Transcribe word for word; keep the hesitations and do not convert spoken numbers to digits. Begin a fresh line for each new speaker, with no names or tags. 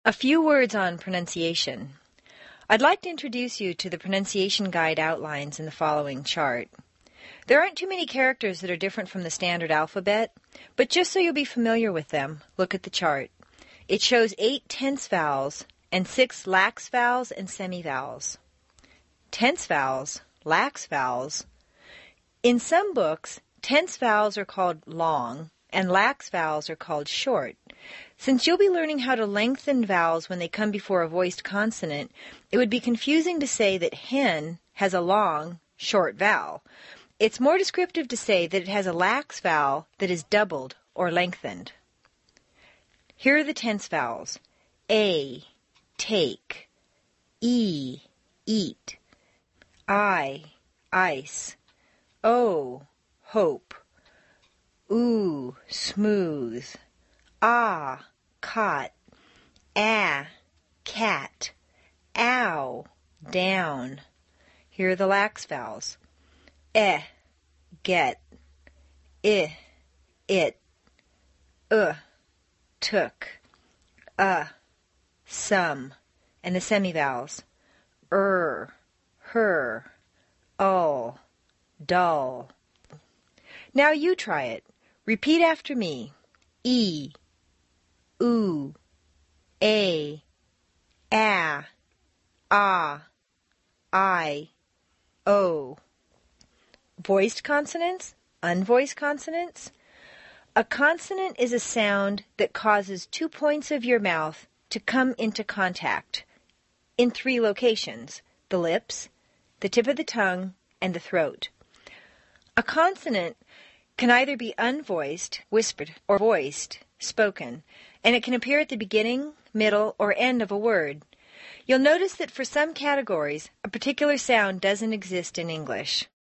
A few words on pronunciation. I'd like to introduce you to the pronunciation guide outlines in the following chart. There aren't too many characters that are different from the standard alphabet, but just so you'll be familiar with them, look at the chart. It shows eight tense vowels and six lax vowels and semivowels. Tense vowels, lax vowels. In some books, tense vowels are called long and lax vowels are called short. Since you'll be learning how to lengthen vowels when they come before a voiced consonant, it would be confusing to say that hen has a long, short vowel. It's more descriptive to say that it has a lax vowel that is doubled or lengthened. Here are the tense vowels. A, take. E, eat. I, ice. O, hope. Oo, smooth. Ah, cot. Ah, cat. Ow, down. Here are the lax vowels. Eh, get. I, it. Uh, took. Uh, some. And the semivowels. Er, her. Ul, dull. Now you try it. Repeat after me. E, oo, a, ah, ah, I, o. Voiced consonants, unvoiced consonants. A consonant is a sound that causes two points of your mouth to come into contact in three locations: the lips, the tip of the tongue, and the throat. A consonant can either be unvoiced, whispered, or voiced, spoken, and it can appear at the beginning, middle, or end of a word. You'll notice that for some categories, a particular sound doesn't exist in English.